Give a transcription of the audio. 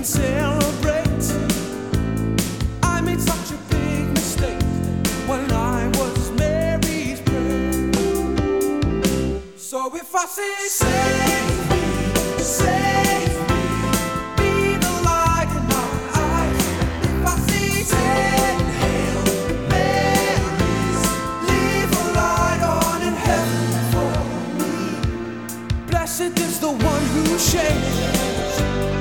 celebrate. I made such a big mistake when I was Mary's prayer. So if I say, save me, save me, be the light in my eyes. If I say, ten Hail Marys, leave a light on in heaven for me. Blessed is the one who shares